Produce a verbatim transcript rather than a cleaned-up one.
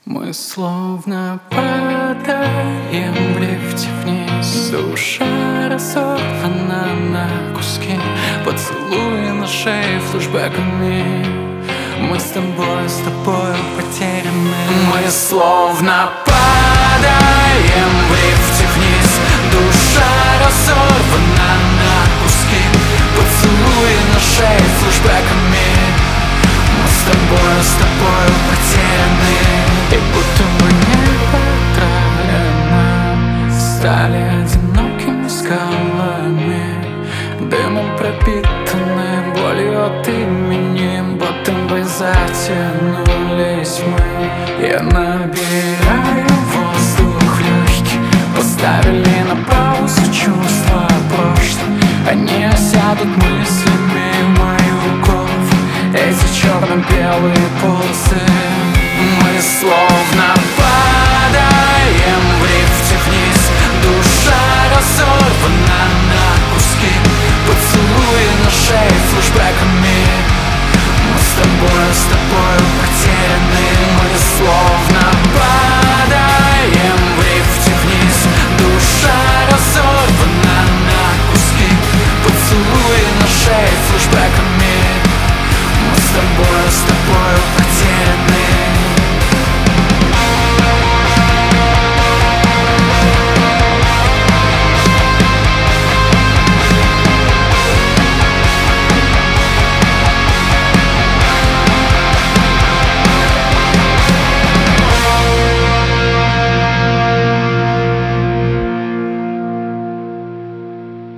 Мы словно падаем в лифте вниз. Душа разорвана на куски, поцелуи на шее флешбэками. Мы с тобой, с тобой потеряны. Мы словно падаем в лифте вниз. Душа разорвана на куски, поцелуи на шее флешбэками. Мы с тобой, с тобой потеряны. И будто бы небо отравлено, стали одинокими скалами, дымом пропитаны, болью от имени, будто бы затянулись мы. Я набираю воздух легкий, поставили на паузу чувства прошлого. Они осядут мыслями в мою голову, эти черно-белые полосы. Мы словно